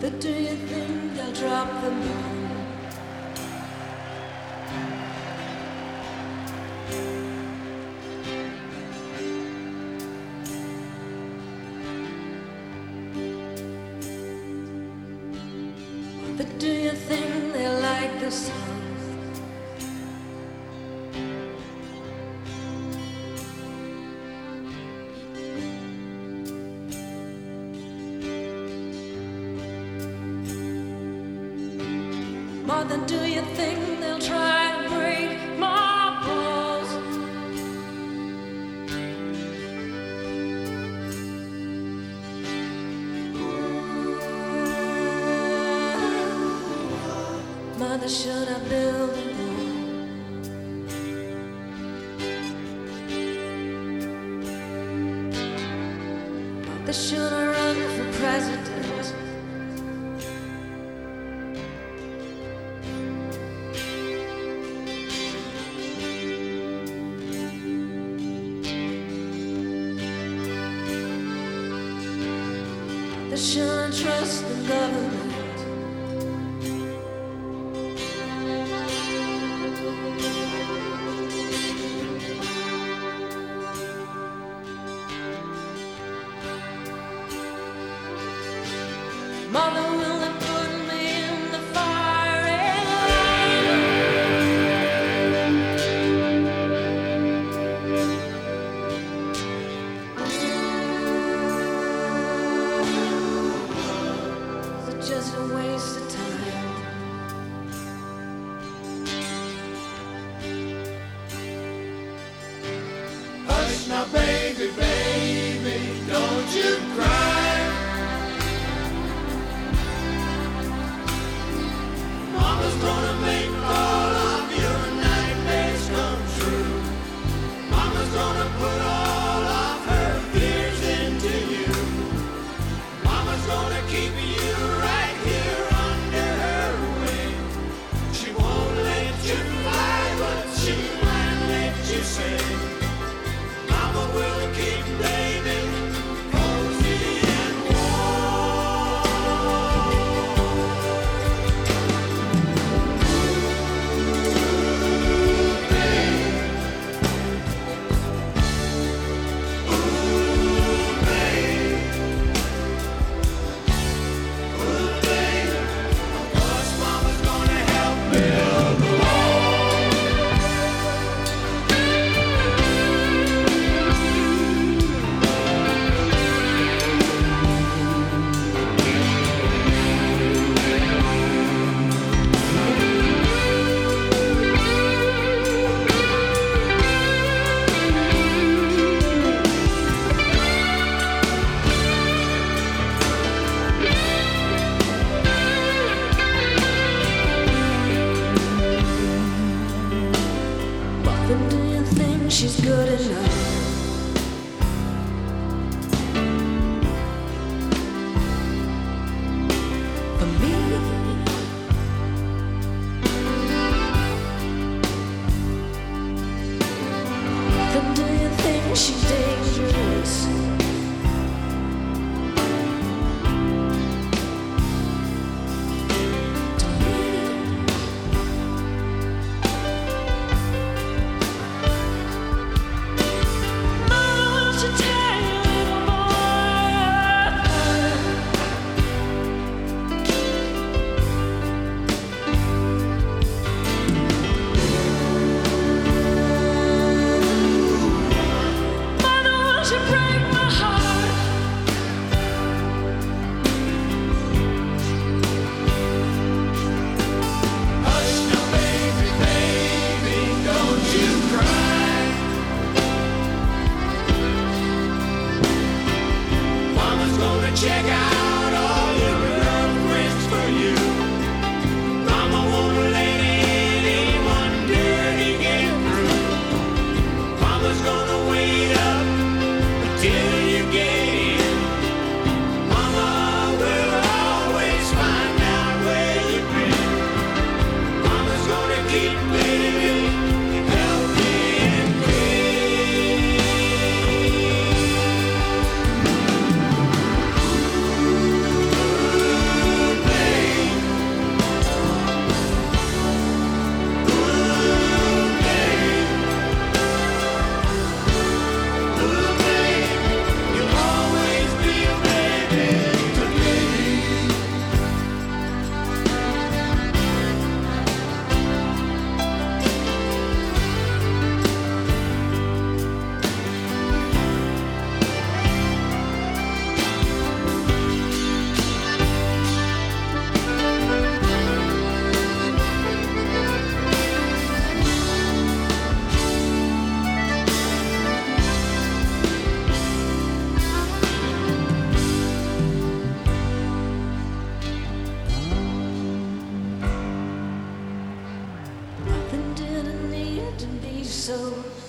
But do you think they'll drop the bomb? But do you think they like the song? More than do you think they'll try to break my balls? Mother, should I build a wall? Mother, should I run for president? Should I trust the government? Mother, will they put me in the fire and just a waste of time? Hush now, baby, baby, don't you cry. Mama's gonna make all of your nightmares come true. Mama's gonna put all of her fears into you. Mama's gonna keep you right here under her wing. She won't let you fly, but she might let you sing. Mama will keep baby cozy and warm. Mama's gonna help build the wall. But do you think she's good enough? For me? But do you think she's dangerous? To me? Mama, won't you tell your little boy? Mother, won't you break my heart? Hush now, baby, baby, don't you cry. Mama's gonna check out all your girlfriends for you. Mama won't let anyone dirty get through. Mama's gonna wait up until you get in. Mama will always find out where you've been. Mama's gonna keep baby healthy and clean. close.